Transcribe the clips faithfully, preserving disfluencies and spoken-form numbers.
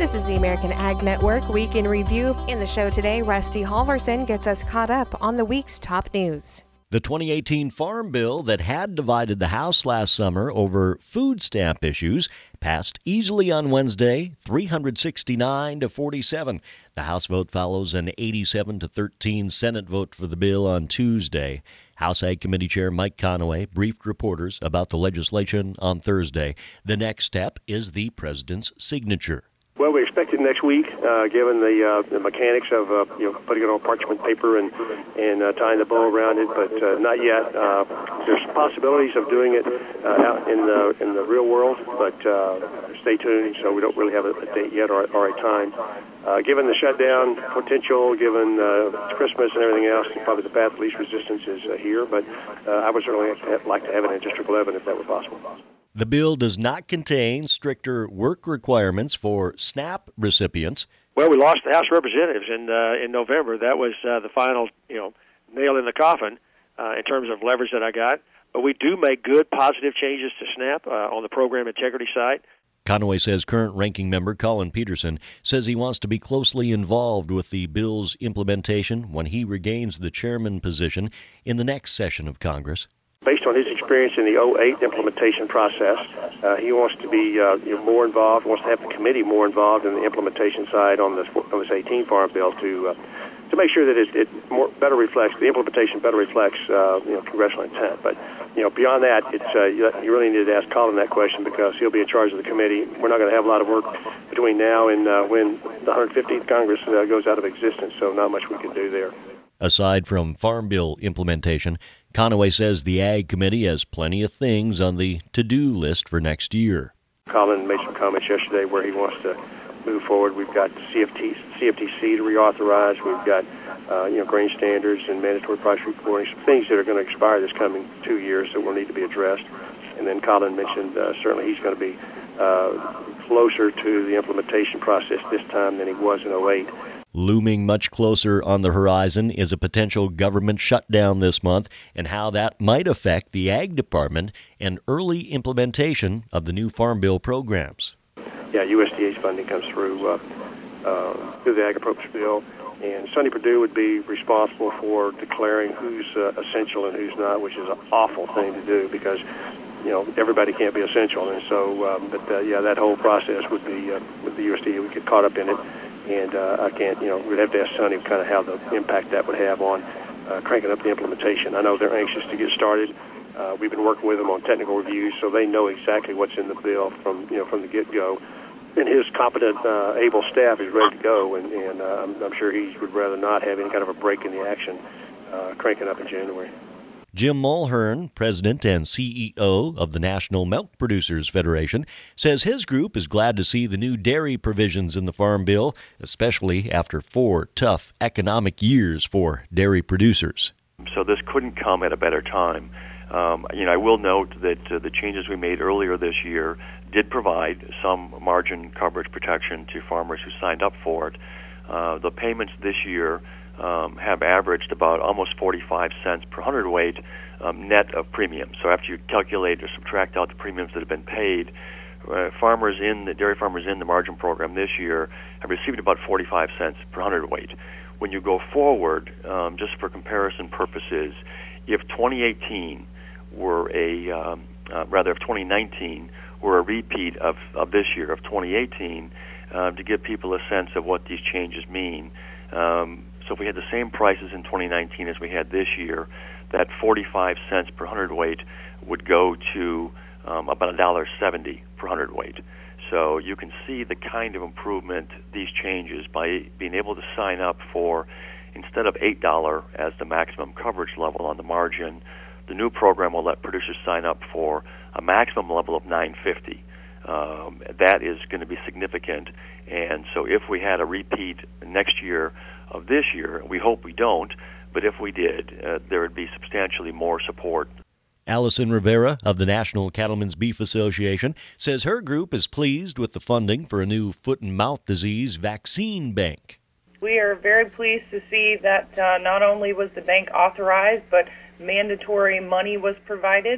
This is the American Ag Network Week in Review. In the show today, Rusty Halverson gets us caught up on the week's top news. The twenty eighteen Farm Bill that had divided the House last summer over food stamp issues passed easily on Wednesday, three hundred sixty-nine to forty-seven. The House vote follows an eighty-seven to thirteen Senate vote for the bill on Tuesday. House Ag Committee Chair Mike Conaway briefed reporters about the legislation on Thursday. The next step is the president's signature. Well, we expect it next week, uh, given the, uh, the mechanics of uh, you know putting it on parchment paper and and uh, tying the bow around it, but uh, not yet. Uh, there's possibilities of doing it uh, out in the in the real world, but uh, stay tuned. So we don't really have a, a date yet or, or a time. Uh, given the shutdown potential, given uh, Christmas and everything else, probably the path of least resistance is uh, here. But uh, I would certainly like to have it in District eleven if that were possible. The bill does not contain stricter work requirements for SNAP recipients. Well, we lost the House of Representatives in uh, in November. That was uh, the final, you know, nail in the coffin uh, in terms of leverage that I got. But we do make good, positive changes to SNAP uh, on the program integrity side. Conaway says current ranking member Collin Peterson says he wants to be closely involved with the bill's implementation when he regains the chairman position in the next session of Congress. Based on his experience in the oh eight implementation process, uh, he wants to be uh, you know, more involved, wants to have the committee more involved in the implementation side on this, on this eighteen Farm Bill to uh, to make sure that it, it more, better reflects, the implementation better reflects uh, you know, congressional intent. But you know, beyond that, it's uh, you, you really need to ask Collin that question because he'll be in charge of the committee. We're not going to have a lot of work between now and uh, when the one hundred fifteenth Congress uh, goes out of existence, so not much we can do there. Aside from Farm Bill implementation, Conaway says the Ag Committee has plenty of things on the to-do list for next year. Collin made some comments yesterday where he wants to move forward. We've got C F T, C F T C to reauthorize. We've got uh, you know grain standards and mandatory price reporting, some things that are going to expire this coming two years that will need to be addressed. And then Collin mentioned uh, certainly he's going to be uh, closer to the implementation process this time than he was in oh eight. Looming much closer on the horizon is a potential government shutdown this month and how that might affect the Ag Department and early implementation of the new Farm Bill programs. Yeah, U S D A's funding comes through uh, uh, through the Ag Appropriations Bill, and Sonny Perdue would be responsible for declaring who's uh, essential and who's not, which is an awful thing to do because you know everybody can't be essential, and so um, but uh, yeah, that whole process would be uh, with the U S D A would get caught up in it. And uh, I can't, you know, we'd have to ask Sonny kind of how the impact that would have on uh, cranking up the implementation. I know they're anxious to get started. Uh, we've been working with them on technical reviews, so they know exactly what's in the bill from, you know, from the get-go. And his competent, uh, able staff is ready to go, and, and uh, I'm, I'm sure he would rather not have any kind of a break in the action uh, cranking up in January. Jim Mulhern, president and C E O of the National Milk Producers Federation, says his group is glad to see the new dairy provisions in the Farm Bill, especially after four tough economic years for dairy producers. So this couldn't come at a better time. Um, you know, I will note that uh, the changes we made earlier this year did provide some margin coverage protection to farmers who signed up for it. Uh, the payments this year Um, have averaged about almost forty-five cents per hundredweight um, net of premiums. So after you calculate or subtract out the premiums that have been paid, uh, farmers in the dairy farmers in the margin program this year have received about forty-five cents per hundredweight. When you go forward, um, just for comparison purposes, if twenty eighteen were a um, uh, rather if twenty nineteen were a repeat of, of this year of twenty eighteen, uh, to give people a sense of what these changes mean. Um, So if we had the same prices in twenty nineteen as we had this year, that forty-five cents per hundredweight would go to um, about one dollar seventy per hundredweight. So you can see the kind of improvement these changes by being able to sign up for, instead of eight dollars as the maximum coverage level on the margin, the new program will let producers sign up for a maximum level of nine fifty. Um, that is going to be significant, and so if we had a repeat next year of this year, we hope we don't, but if we did, uh, there would be substantially more support. Allison Rivera of the National Cattlemen's Beef Association says her group is pleased with the funding for a new foot and mouth disease vaccine bank. We are very pleased to see that uh, not only was the bank authorized, but mandatory money was provided.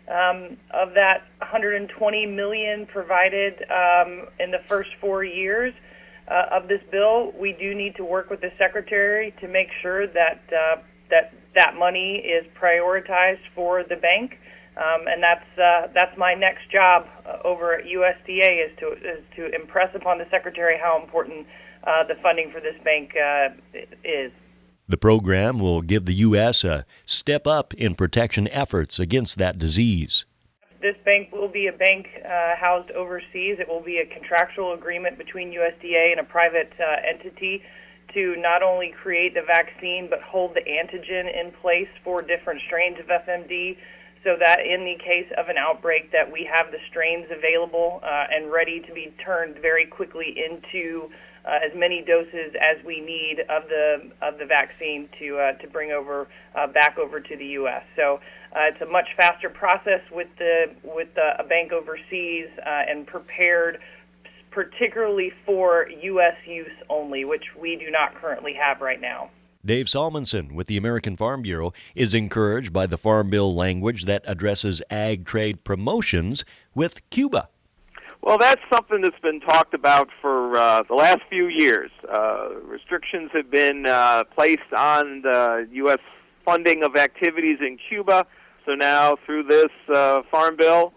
Um, of that one hundred twenty million dollars provided um, in the first four years uh, of this bill, we do need to work with the Secretary to make sure that uh, that that money is prioritized for the bank, um, and that's uh, that's my next job uh, over at U S D A is to is to impress upon the Secretary how important uh, the funding for this bank uh, is. The program will give the U S a step up in protection efforts against that disease. This bank will be a bank uh, housed overseas. It will be a contractual agreement between U S D A and a private uh, entity to not only create the vaccine but hold the antigen in place for different strains of F M D, so that in the case of an outbreak that we have the strains available uh, and ready to be turned very quickly into uh, as many doses as we need of the of the vaccine to uh, to bring over uh, back over to the U S. So uh, it's a much faster process with the with the, a bank overseas uh, and prepared particularly for U S use only, which we do not currently have right now. Dave Salmonson with the American Farm Bureau is encouraged by the Farm Bill language that addresses ag trade promotions with Cuba. Well, that's something that's been talked about for uh, the last few years. Uh, restrictions have been uh, placed on the U S funding of activities in Cuba. So now through this uh, Farm Bill,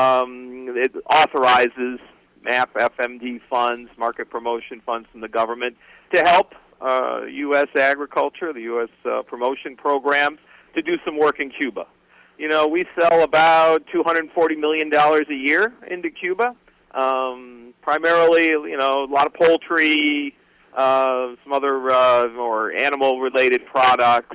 um, it authorizes M A P, F M D funds, market promotion funds from the government to help uh, U S agriculture, the U S uh, promotion programs, to do some work in Cuba. You know, we sell about two hundred forty million dollars a year into Cuba. Um, primarily, you know, a lot of poultry, uh, some other uh, more animal-related products,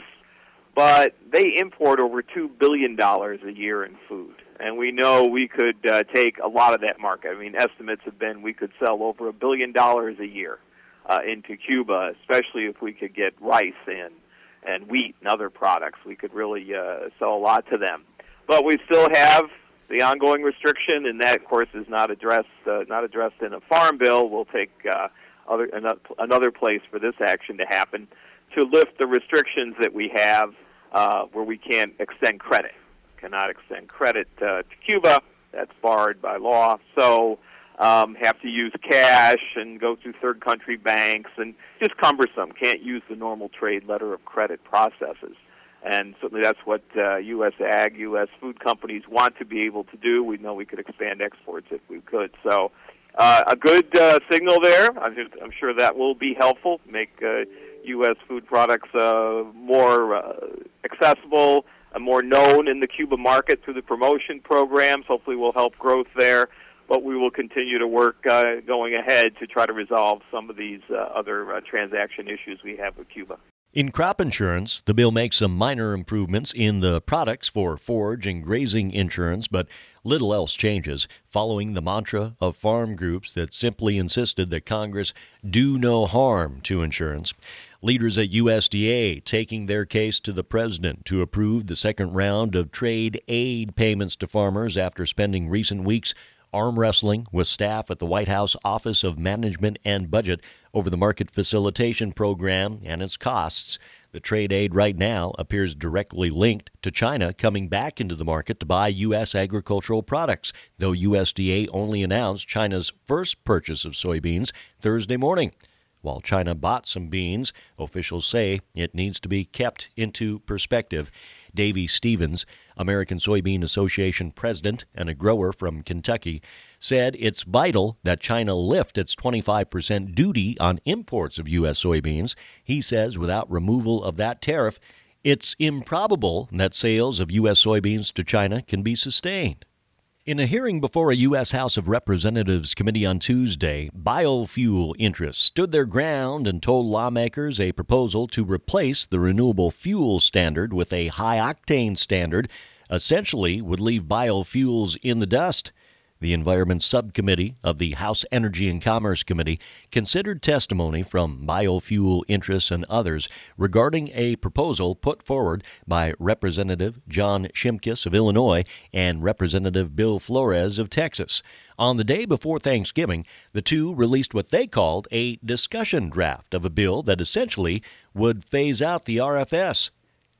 but they import over two billion dollars a year in food. And we know we could uh, take a lot of that market. I mean, estimates have been we could sell over a billion dollars a year uh, into Cuba, especially if we could get rice in and wheat and other products. We could really uh, sell a lot to them. But we still have the ongoing restriction, and that, of course, is not addressed uh, not addressed in a farm bill. We'll take uh, other another place for this action to happen to lift the restrictions that we have uh, where we can't extend credit. Cannot extend credit uh, to Cuba. That's barred by law. So um, have to use cash and go through third country banks, and just cumbersome. Can't use the normal trade letter of credit processes. And certainly that's what uh, U S ag, U S food companies want to be able to do. We know we could expand exports if we could. So uh, a good uh, signal there. I'm, just, I'm sure that will be helpful, make uh, U S food products uh, more uh, accessible, uh, more known in the Cuba market through the promotion programs. Hopefully we'll help growth there. But we will continue to work uh, going ahead to try to resolve some of these uh, other uh, transaction issues we have with Cuba. In crop insurance, the bill makes some minor improvements in the products for forage and grazing insurance, but little else changes, following the mantra of farm groups that simply insisted that Congress do no harm to insurance. Leaders at U S D A taking their case to the president to approve the second round of trade aid payments to farmers after spending recent weeks arm wrestling with staff at the White House Office of Management and Budget over the market facilitation program and its costs. The trade aid right now appears directly linked to China coming back into the market to buy U S agricultural products, though U S D A only announced China's first purchase of soybeans Thursday morning. While China bought some beans, officials say it needs to be kept into perspective. Davy Stevens, American Soybean Association president and a grower from Kentucky, said it's vital that China lift its twenty-five percent duty on imports of U S soybeans. He says without removal of that tariff, it's improbable that sales of U S soybeans to China can be sustained. In a hearing before a U S House of Representatives committee on Tuesday, biofuel interests stood their ground and told lawmakers a proposal to replace the renewable fuel standard with a high-octane standard essentially would leave biofuels in the dust. The Environment Subcommittee of the House Energy and Commerce Committee considered testimony from biofuel interests and others regarding a proposal put forward by Representative John Shimkus of Illinois and Representative Bill Flores of Texas. On the day before Thanksgiving, the two released what they called a discussion draft of a bill that essentially would phase out the R F S.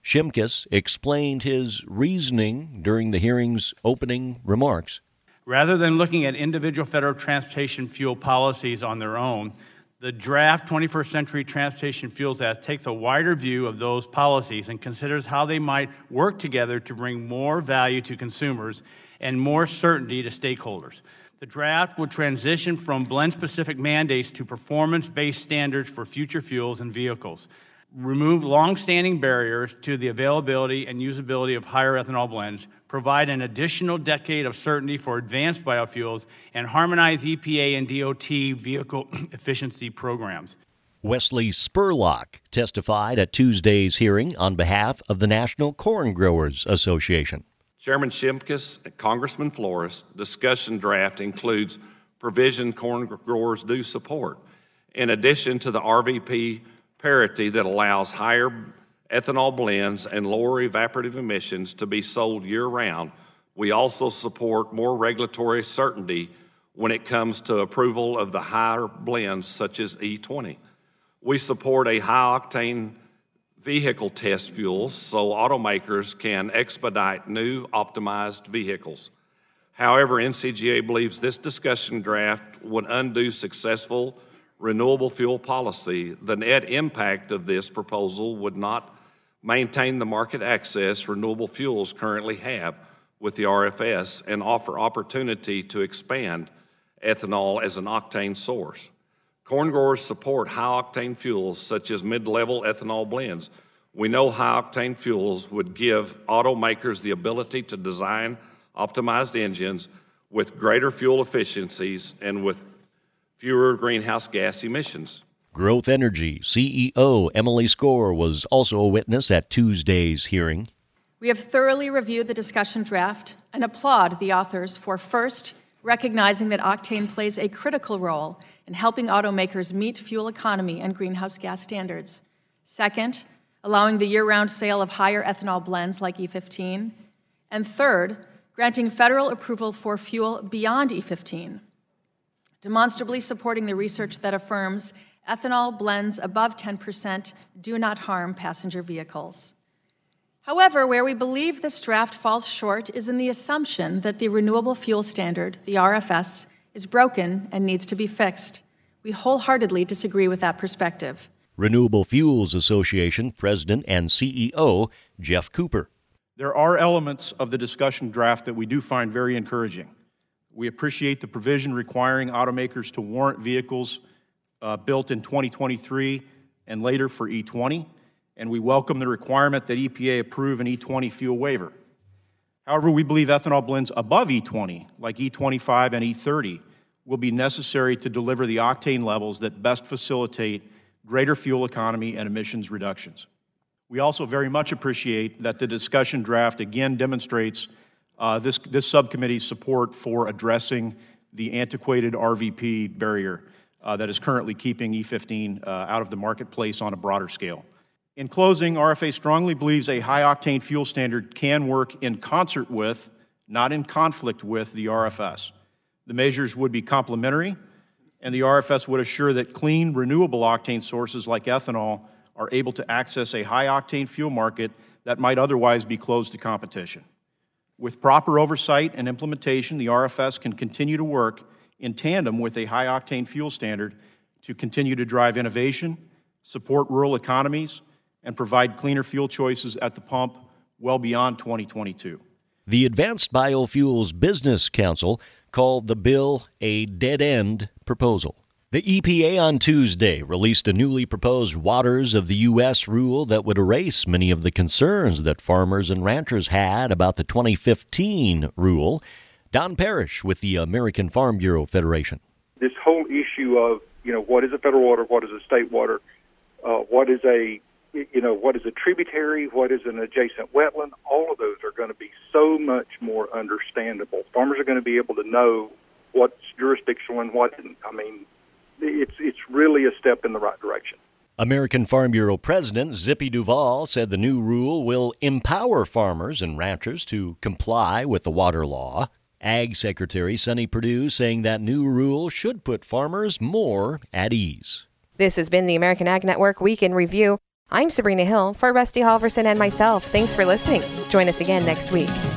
Shimkus explained his reasoning during the hearing's opening remarks. Rather than looking at individual federal transportation fuel policies on their own, the draft twenty-first Century Transportation Fuels Act takes a wider view of those policies and considers how they might work together to bring more value to consumers and more certainty to stakeholders. The draft would transition from blend-specific mandates to performance-based standards for future fuels and vehicles, remove long-standing barriers to the availability and usability of higher ethanol blends, provide an additional decade of certainty for advanced biofuels, and harmonize E P A and D O T vehicle efficiency programs. Wesley Spurlock testified at Tuesday's hearing on behalf of the National Corn Growers Association. Chairman Shimkus and Congressman Flores, discussion draft includes provision corn growers do support, in addition to the R V P parity that allows higher ethanol blends and lower evaporative emissions to be sold year-round. We also support more regulatory certainty when it comes to approval of the higher blends such as E twenty. We support a high-octane vehicle test fuels so automakers can expedite new optimized vehicles. However, N C G A believes this discussion draft would undo successful renewable fuel policy. The net impact of this proposal would not maintain the market access renewable fuels currently have with the R F S and offer opportunity to expand ethanol as an octane source. Corn growers support high-octane fuels such as mid-level ethanol blends. We know high-octane fuels would give automakers the ability to design optimized engines with greater fuel efficiencies and with fewer greenhouse gas emissions. Growth Energy C E O Emily Score was also a witness at Tuesday's hearing. We have thoroughly reviewed the discussion draft and applaud the authors for, first, recognizing that octane plays a critical role in helping automakers meet fuel economy and greenhouse gas standards. Second, allowing the year-round sale of higher ethanol blends like E fifteen. And third, granting federal approval for fuel beyond E fifteen. Demonstrably supporting the research that affirms ethanol blends above ten percent do not harm passenger vehicles. However, where we believe this draft falls short is in the assumption that the Renewable Fuel Standard, the R F S, is broken and needs to be fixed. We wholeheartedly disagree with that perspective. Renewable Fuels Association President and C E O Jeff Cooper. There are elements of the discussion draft that we do find very encouraging. We appreciate the provision requiring automakers to warrant vehicles uh, built in twenty twenty-three and later for E twenty, and we welcome the requirement that E P A approve an E twenty fuel waiver. However, we believe ethanol blends above E twenty, like E twenty-five and E thirty, will be necessary to deliver the octane levels that best facilitate greater fuel economy and emissions reductions. We also very much appreciate that the discussion draft again demonstrates Uh, this, this subcommittee's support for addressing the antiquated R V P barrier uh, that is currently keeping E fifteen uh, out of the marketplace on a broader scale. In closing, R F A strongly believes a high-octane fuel standard can work in concert with, not in conflict with, the R F S. The measures would be complementary, and the R F S would assure that clean, renewable octane sources like ethanol are able to access a high-octane fuel market that might otherwise be closed to competition. With proper oversight and implementation, the R F S can continue to work in tandem with a high-octane fuel standard to continue to drive innovation, support rural economies, and provide cleaner fuel choices at the pump well beyond twenty twenty-two. The Advanced Biofuels Business Council called the bill a dead-end proposal. The E P A on Tuesday released a newly proposed Waters of the U S rule that would erase many of the concerns that farmers and ranchers had about the twenty fifteen rule. Don Parrish with the American Farm Bureau Federation. This whole issue of, you know, what is a federal water, what is a state water, uh, what is a, you know, what is a tributary, what is an adjacent wetland, all of those are going to be so much more understandable. Farmers are going to be able to know what's jurisdictional and what isn't. I mean, It's it's really a step in the right direction. American Farm Bureau President Zippy Duvall said the new rule will empower farmers and ranchers to comply with the water law. Ag Secretary Sonny Perdue saying that new rule should put farmers more at ease. This has been the American Ag Network Week in Review. I'm Sabrina Hill for Rusty Halverson and myself. Thanks for listening. Join us again next week.